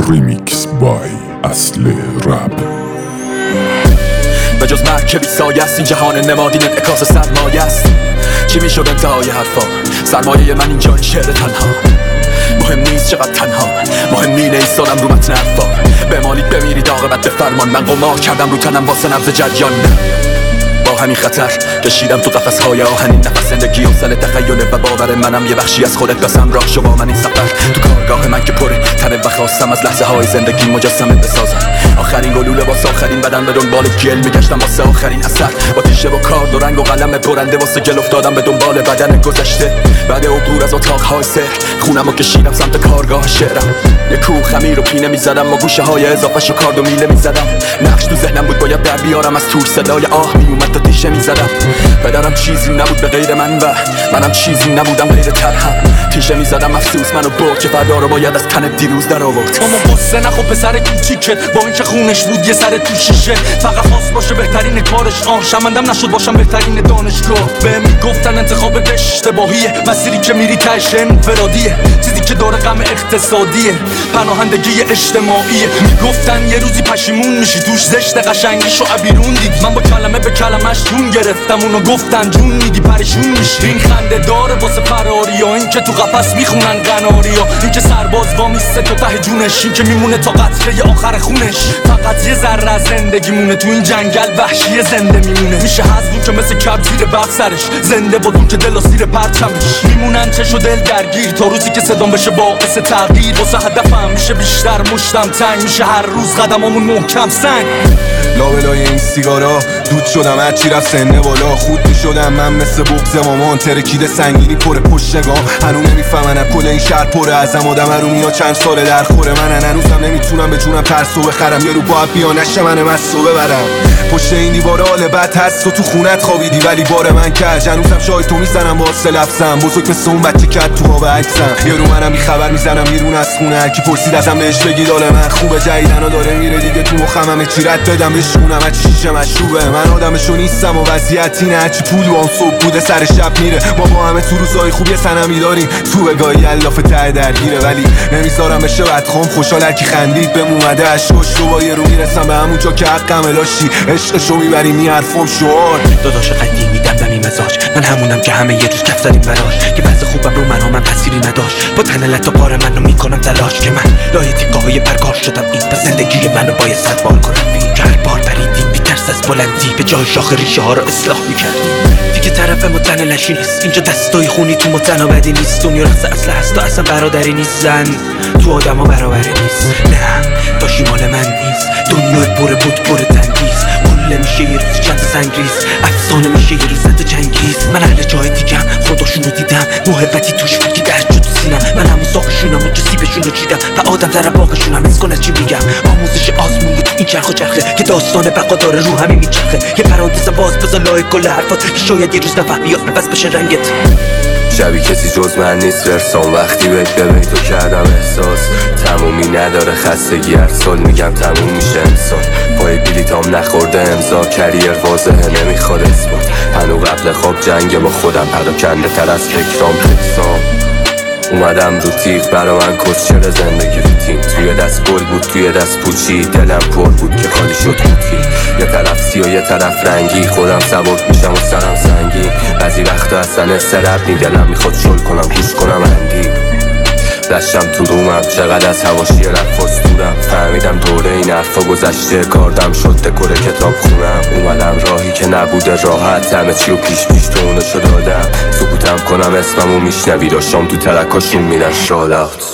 ریمیکس بای اصل رپ. به جز مرکبی سایه است این جهان نمادین انعکاس سرمایه است. چی میشد انتهای حرفا؟ سرمایه من اینجا این شعر تنها. مهم نیست چقدر تنها، مهم مینه ایستادم رو متن حرفا. بمانید بمیرید عاقبت به فرمان. من قمار کردم رو تنم واسه نبض جریان. با همین خطر کشیدم تو قفس‌های آهنین. نفس زندگی حوصله تخیله و باور منم یه بخشی از خودت. بس همراه شو با من این سفر تو کارگاه من که پره تنه و خواستم از لحظه های زندگی مجسمه بسازم. آخرین گلوله واسه آخرین بدن به دنبال گل میگشتم واسه آخرین اثر. با تیشه و کارد و رنگ و قلم برنده واسه گل افتادم به دنبال بدن گذشته. بعد عبور از اتاق‌های سحر خونم و کشیدم سمت کارگاه شعرم. یه کوه خمیر و پینه میزدم و گوشه های اضافه شو کارد و میله میزدم. نقش تو ذهنم بود باید در بیارم از توش صدای آه میومد تا تیشه میزدم. پدرم چیزی نبود به غیر من و منم چیزی نبودم غیر ترهم. تیشه میزدم افسوس منو برد که فردا رو باید از تن دیروز در آورد. اما قصه نخو پسر کوچیکت با اینکه خونش بود یه سر تو شیشه. فقط خواست باشه بهترین کارش. شمندم نشد باشم بهترین دانشگاه. بهم میگفتن انتخابت اشتباهیه، مسیری که میری تهش انفرادیه، چیزی که داره غم اقتصادیه، پناهندگی اجتماعیه. میگفتن یه روزی پشیمون میشی توش زشت قشنگیشو عبیرون دید. من با کلمه به کلمش جون گرفتم اونو گفتن جون میدی پریشون میشی. این خنده داره واسه فراریا، این که تو قفس میخونن قناریا، این که سرباز وامیسته تو ته جونش، این که میمونه تا قطره آخر خونش. فقط یه ذره از زندگی مونه تو این جنگل وحشی زنده میمونه. میشه حذفون که مثل کب زیر برف سرش زنده بودون که دل و سیر پرچمش. میمونن چش و دل درگیر تا روزی که صدام بشه باعث تغییر. واسه هدفم میشه بیشتر مشتم تنگ، میشه هر روز قدمامون محکم سنگ. لابلای این سیگارا دود شدم هرچی رفت سنه بالا. خود میشدم من مثل بغض مامان، ترکیده سنگینی پر پشت نگاه. هنوز نمیفهمن کل این شهر پره ازم. آدم هرومیا چند ساله در خوره منن. هنوزم نمیتونم به جونم ترسو بخرم. یه رو باید بیا نشه من مستو ببرم. پشت این دیواره حال بد هست و تو خونت خوابیدی ولی بار من کج. هنوزم شاید تو میزنم واسه لفظم. بزرگ مثل اون بچه که تو ها به عکسم. یه رو منم بی خبر میزنم بیرون از خونه. هر کی پرسید ازم بهش بگید حال من خوبه. جدیدنا داره میره دیگه تو مخم. همه چی رد بدم بشونم هرچی شیشه مشروبه. من آدمشو نیستم و وضعیت اینه. هرچی پول و صبح بوده سر شب میره. ما با همه تو روزای خوب یه سنمی داریم. تو بگاهی الاف ته درگیره ولی نمیذارم بشه بدخوام. خوشحال هرکی خندید بهم اومده اشکاش رو با یه رو میرسم به همون جا که حقم الاشی. عشقشو میبریم این حرفام شعار. داداش قدیمی دمدمی مزاج من همونم که همه یه روز کف زدیم براش. که بعض خوبم رو من تأثیری نداشت. با تن لط و پار منو میکنم تلاش که من لای تیکه‌های پرگار شدم. این پس زندگی منو باید 100 بار کنم. این که هر بار پریدیم بی‌ترس از بلندی به جای شاخ ریشه ها رو اصلاح میکردیم. دیگه طرف متن لشی نیست اینجا. دستای خونی تو متن و بدی نیست. دنیا رقص اصل هست و اصلا برادری نیست. زن تو آدم ها برابری نیست. نه داشی مال من نیست. دنیا پر بود پر تنگیز. کل میشه یه روز چند سنگریز. افسانه میشه یه روز زد چنگیز. من اهل جای دیگم خودشونو دیدم. محبتی توش بود که درد شد تو سینم. من همون ساقشونم و جسیبشونو چیدم و آدم در باقشونم حس کن چی میگم. آموزش آزمون بود این چرخ و چرخه که داستان بقا داره رو همین میچرخه. یه پرانتز باز بذار لای کل حرفات که شاید یه روز نفهمی یا بس بشه رنگت. شبی کسی جز من نیست ورسان. وقتی بهت به بیتو کردم احساس تمومی نداره. خستگی هر سال میگم تموم میشه امسال. پای بلیتام نخورده امضا. کریر واضحه نمیخواد اثبات. هنو قبل خواب جنگ با خودم پراکنده تر از فکرام خیسام. اومدم رو تیغ برا من کسچر زندگی روتین. توی دست گل بود توی دست پوچی. دلم پر بود که خالی شد قوطی. یه طرف سیاه یه طرف رنگی. خودم سبک میشم و سرم سنگین. بعضی وقتا اصلا سرب نی. دلم میخواد شل کنم گوش کنم اندی. دشتم تو رومم چقدر از هواشی رفت دورم. فهمیدم دوره این حرفا گذشته. کاردم شد دکور کتاب خونم. اومدم راهی که نبوده راحت. همه چی و پیش تو اونو شو دادم. سکوتم کنم اسممو میشنوی. داشتم تو ترکاشون میرن شالات.